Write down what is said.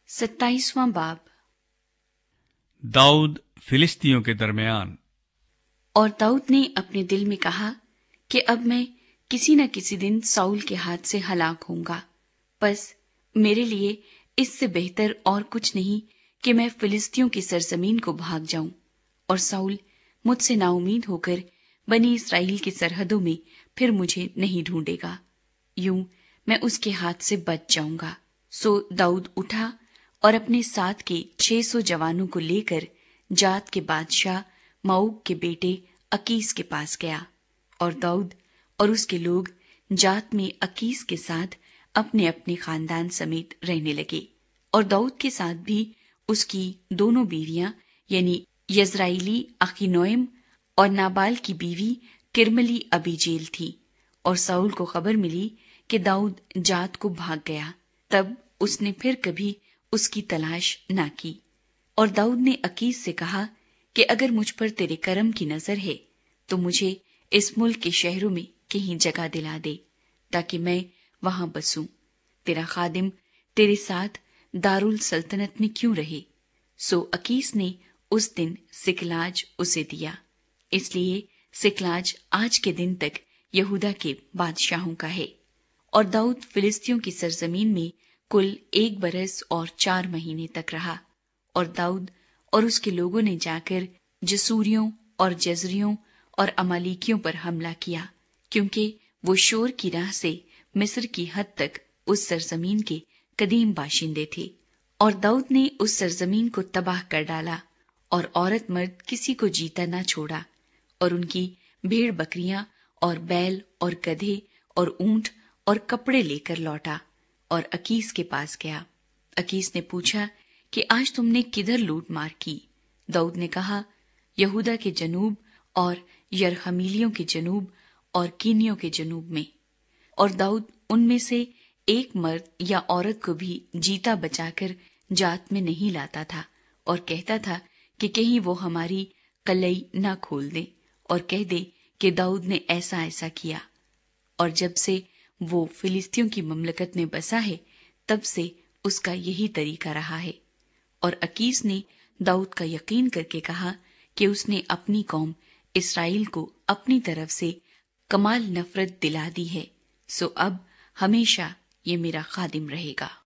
27वां बाब। दाऊद फिलिस्तियों के दरमियान। और दाऊद ने अपने दिल में कहा कि अब मैं किसी न किसी दिन साउल के हाथ से हलाक होऊंगा। बस मेरे लिए इससे बेहतर और कुछ नहीं कि मैं फिलिस्तियों की सरजमीन को भाग जाऊं और साउल मुझसे नाउमीद होकर बनी इस्राएल की सरहदों में फिर मुझे नहीं ढूंढेगा। यूं मैं उसके हाथ से बच जाऊंगा। सो दाऊद उठा और अपने साथ के 600 जवानों को लेकर जात के बादशाह माऊक के बेटे अकीस के पास गया। और दाऊद और उसके लोग जात में अकीस के साथ अपने अपने खानदान समेत रहने लगे। और दाऊद के साथ भी उसकी दोनों बीवियां यानी यजराइली अखीनोएम और नाबाल की बीवी किरमली अबीजेल थी। और साउल को खबर मिली कि दाऊद जात को भाग गया। तब उसने फिर कभी उसकी तलाश न की। और दाऊद ने अकीस से कहा कि अगर मुझ पर तेरे करम की नजर है तो मुझे इस मुल्क के शहरों में कहीं जगह दिला दे ताकि मैं वहां बसूं। तेरा खादिम तेरे साथ दारुल सल्तनत में क्यों रहे। सो अकीस ने उस दिन सिकलाज उसे दिया। इसलिए सिकलाज आज के दिन तक यहूदा के बादशाहों का है। और दाऊद फिलिस्तियों की सरजमीन में कुल 1 बरस और 4 महीने तक रहा। और दाऊद और उसके लोगों ने जाकर जसूरियों और जजरियों और अमालिकियों पर हमला किया, क्योंकि वो शोर की राह से मिस्र की हद तक उस सरजमीन के कदीम बाशिंदे थे। और दाऊद ने उस सरजमीन को तबाह कर डाला और औरत मर्द किसी को जीता न छोड़ा। और उनकी भेड़ बकरियां और बैल और गधे और ऊंट और कपड़े लेकर लौटा और अकीस के पास गया। अकीस ने पूछा कि आज तुमने किधर लूट मार की। दाऊद ने कहा, यहूदा के जनूब और यरहमीलियों के जनूब और कीनियों के जनूब में। और दाऊद उनमें से एक मर्द या औरत को भी जीता बचाकर जात में नहीं लाता था और कहता था कि कहीं वो हमारी कलई न खोल दे और कह दे कि दाऊद ने ऐसा ऐसा किया। और जब से वो फिलिस्तियों की ममलकत में बसा है तब से उसका यही तरीका रहा है। और अकीस ने दाऊद का यकीन करके कहा कि उसने अपनी कौम इस्राएल को अपनी तरफ से कमाल नफरत दिला दी है। सो अब हमेशा ये मेरा खादिम रहेगा।